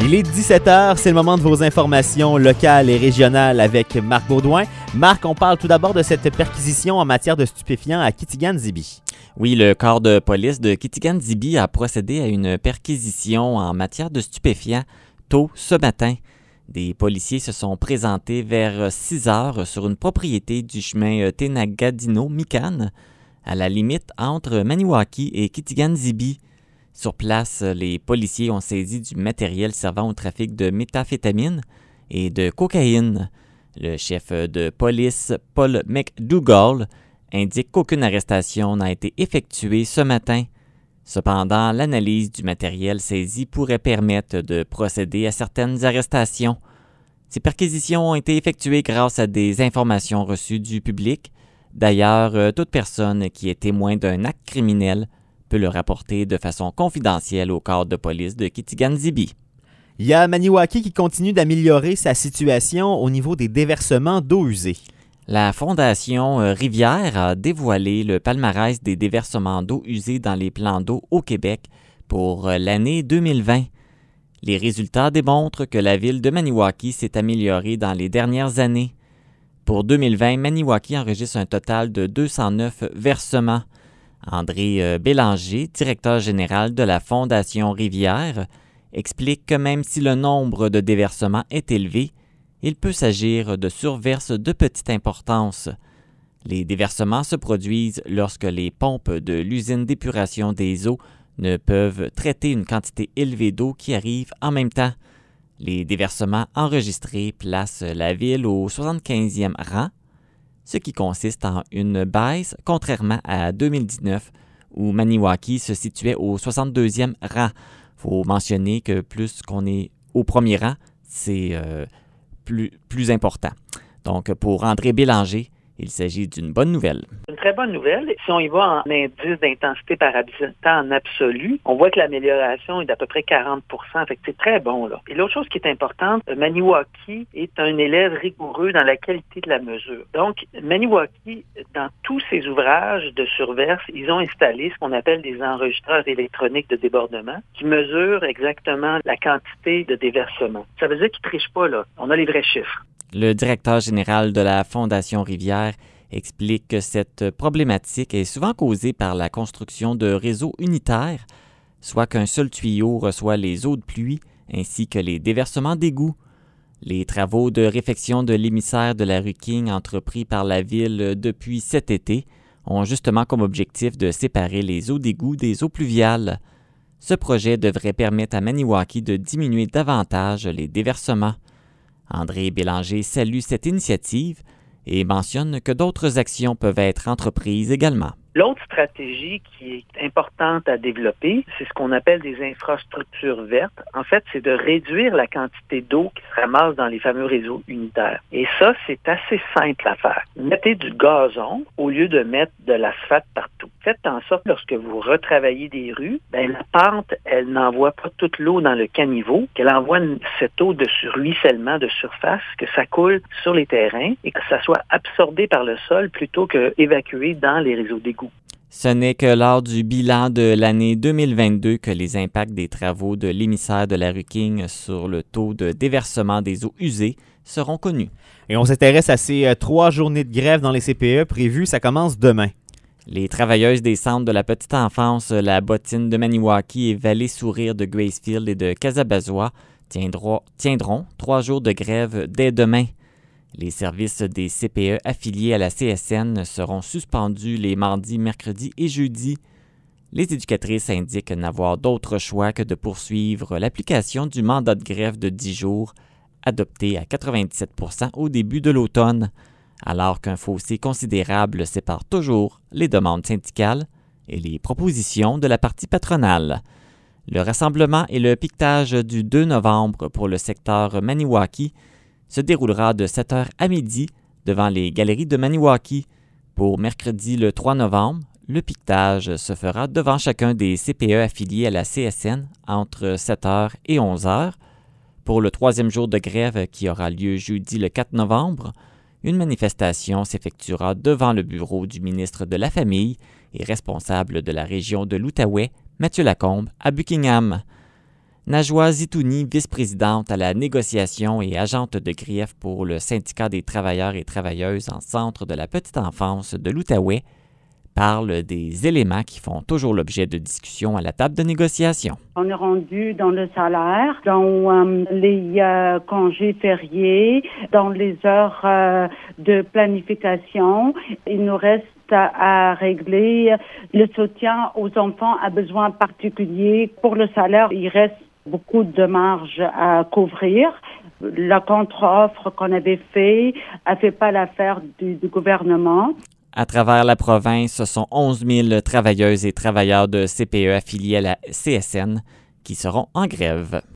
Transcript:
Il est 17h, c'est le moment de vos informations locales et régionales avec Marc Baudouin. Marc, on parle tout d'abord de cette perquisition en matière de stupéfiants à Kitigan-Zibi. Oui, le corps de police de Kitigan-Zibi a procédé à une perquisition en matière de stupéfiants tôt ce matin. Des policiers se sont présentés vers 6 heures sur une propriété du chemin Tenagadino-Mikan, à la limite entre Maniwaki et Kitigan-Zibi. Sur place, les policiers ont saisi du matériel servant au trafic de méthamphétamine et de cocaïne. Le chef de police, Paul McDougall, indique qu'aucune arrestation n'a été effectuée ce matin. Cependant, l'analyse du matériel saisi pourrait permettre de procéder à certaines arrestations. Ces perquisitions ont été effectuées grâce à des informations reçues du public. D'ailleurs, toute personne qui est témoin d'un acte criminel peut le rapporter de façon confidentielle au corps de police de Kitigan-Zibi. Il y a Maniwaki qui continue d'améliorer sa situation au niveau des déversements d'eau usée. La Fondation Rivière a dévoilé le palmarès des déversements d'eau usée dans les plans d'eau au Québec pour l'année 2020. Les résultats démontrent que la ville de Maniwaki s'est améliorée dans les dernières années. Pour 2020, Maniwaki enregistre un total de 209 versements. André Bélanger, directeur général de la Fondation Rivière, explique que même si le nombre de déversements est élevé, il peut s'agir de surverses de petite importance. Les déversements se produisent lorsque les pompes de l'usine d'épuration des eaux ne peuvent traiter une quantité élevée d'eau qui arrive en même temps. Les déversements enregistrés placent la ville au 75e rang, ce qui consiste en une baisse contrairement à 2019 où Maniwaki se situait au 62e rang. Il faut mentionner que plus qu'on est au premier rang, c'est plus important. Donc, pour André Bélanger, il s'agit d'une bonne nouvelle. Une très bonne nouvelle. Si on y va en indice d'intensité par habitant en absolu, on voit que l'amélioration est d'à peu près 40 %. Fait que c'est très bon, là. Et l'autre chose qui est importante, Maniwaki est un élève rigoureux dans la qualité de la mesure. Donc, Maniwaki, dans tous ses ouvrages de surverse, ils ont installé ce qu'on appelle des enregistreurs électroniques de débordement qui mesurent exactement la quantité de déversement. Ça veut dire qu'ils ne trichent pas, là. On a les vrais chiffres. Le directeur général de la Fondation Rivière explique que cette problématique est souvent causée par la construction de réseaux unitaires, soit qu'un seul tuyau reçoit les eaux de pluie ainsi que les déversements d'égouts. Les travaux de réfection de l'émissaire de la rue King entrepris par la ville depuis cet été ont justement comme objectif de séparer les eaux d'égout des eaux pluviales. Ce projet devrait permettre à Maniwaki de diminuer davantage les déversements. André Bélanger salue cette initiative et mentionne que d'autres actions peuvent être entreprises également. L'autre stratégie qui est importante à développer, c'est ce qu'on appelle des infrastructures vertes. En fait, c'est de réduire la quantité d'eau qui se ramasse dans les fameux réseaux unitaires. Et ça, c'est assez simple à faire. Mettez du gazon au lieu de mettre de l'asphalte partout. Faites en sorte, lorsque vous retravaillez des rues, la pente, elle n'envoie pas toute l'eau dans le caniveau, qu'elle envoie cette eau de ruissellement de surface, que ça coule sur les terrains et que ça soit absorbé par le sol plutôt qu'évacué dans les réseaux d'égouts. Ce n'est que lors du bilan de l'année 2022 que les impacts des travaux de l'émissaire de la rue King sur le taux de déversement des eaux usées seront connus. Et on s'intéresse à ces 3 journées de grève dans les CPE prévues. Ça commence demain. Les travailleuses des centres de la petite enfance, la Bottine de Maniwaki et Vallée Sourire de Gracefield et de Casabazois tiendront 3 jours de grève dès demain. Les services des CPE affiliés à la CSN seront suspendus les mardis, mercredis et jeudis. Les éducatrices indiquent n'avoir d'autre choix que de poursuivre l'application du mandat de grève de 10 jours, adopté à 97 % au début de l'automne, alors qu'un fossé considérable sépare toujours les demandes syndicales et les propositions de la partie patronale. Le rassemblement et le piquetage du 2 novembre pour le secteur Maniwaki se déroulera de 7h à midi devant les galeries de Maniwaki. Pour mercredi le 3 novembre, le piquetage se fera devant chacun des CPE affiliés à la CSN entre 7h et 11h. Pour le 3e jour de grève qui aura lieu jeudi le 4 novembre, une manifestation s'effectuera devant le bureau du ministre de la Famille et responsable de la région de l'Outaouais, Mathieu Lacombe, à Buckingham. Najwa Zitouni, vice-présidente à la négociation et agente de grief pour le syndicat des travailleurs et travailleuses en centre de la petite enfance de l'Outaouais, parle des éléments qui font toujours l'objet de discussions à la table de négociation. On est rendu dans le salaire, dans les congés fériés, dans les heures de planification. Il nous reste à régler le soutien aux enfants à besoins particuliers. Pour le salaire, il reste beaucoup de marge à couvrir. La contre-offre qu'on avait fait a fait pas l'affaire du gouvernement. À travers la province, ce sont 11 000 travailleuses et travailleurs de CPE affiliés à la CSN qui seront en grève.